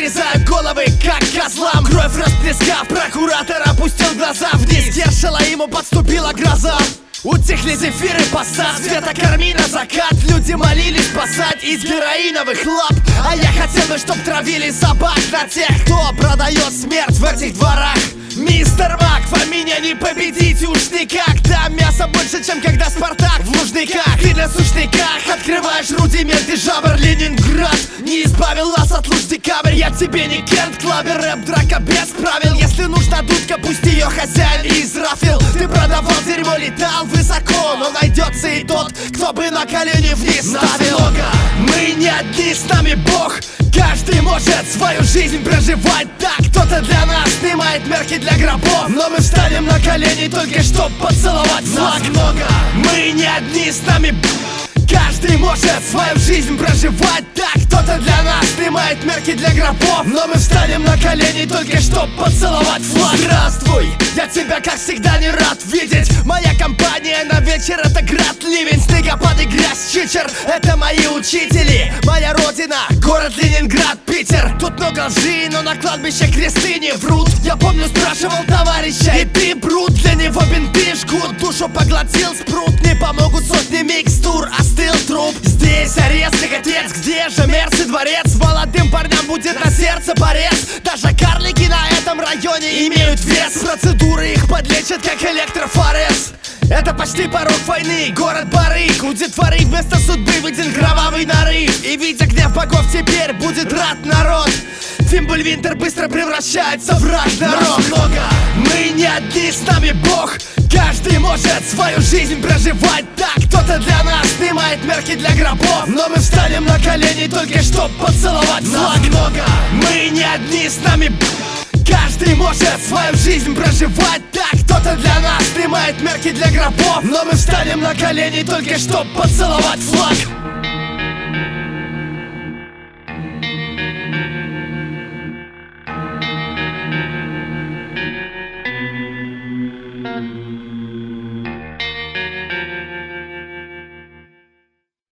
отрезаю головы, как козлам. Кровь расплескав, прокуратор опустил глаза вниз. Гершела ему подступила гроза. Утихли зефиры, посад, света корми на закат. Люди молились спасать из героиновых лап. А я хотел бы, чтоб травили собак на тех, кто продает смерть в этих дворах. Мистер Мак, меня не победить уж никак. Там мясо больше, чем когда Спартак в Лужниках. Ты на сушниках открываешь рудименты жабр. Ленинград не избавил нас от луж декабрь. Я тебе не Кент Клабер, рэп, драка без правил. Если нужна дудка, пусть ее хозяин израфил. Ты продавал дерьмо, летал высоко, но найдется и тот, кто бы на колени вниз ставил. Мы не одни, с нами Бог. Каждый может свою жизнь проживать так. Кто-то для нас снимает мерки для гробов, но мы встанем на колени только чтоб поцеловать флаг. Много. Мы не одни, с нами каждый может свою жизнь проживать так. Кто-то для нас снимает мерки для гробов, но мы встанем на колени только чтоб поцеловать флаг. Здравствуй, я тебя как всегда не рад видеть. Моя компания на вечер — это град, ливень, снегопад и грязь, чичер. Это мои учители, моя родина, город Ленинград, Питер. Тут много лжи, но на кладбище кресты не врут. Я помню, спрашивал товарища, и ты брут. Для него бинты жгут, душу поглотил спрут. Не помогут сотни микстур, остыл труп. Здесь арест, отец, где же Мерс и дворец? Молодым парням будет на сердце порез. Даже карлики на этом районе имеют вес. Процедуры их подлечат, как электрофорез. Это почти порог войны, город барыг. У детворы вместо судьбы выйдет кровавый нарыв. И видя гнев богов, теперь будет рад народ. Фимбль-Винтер быстро превращается в Рагнарок. Много. Мы не одни, с нами Бог. Каждый может свою жизнь проживать так. Кто-то для нас снимает мерки для гробов, но мы встанем на колени только чтоб поцеловать флаг. Много. Мы не одни, с нами каждый может свою жизнь проживать так. Кто-то для нас снимает мерки для гробов, но мы встанем на колени только чтоб поцеловать флаг.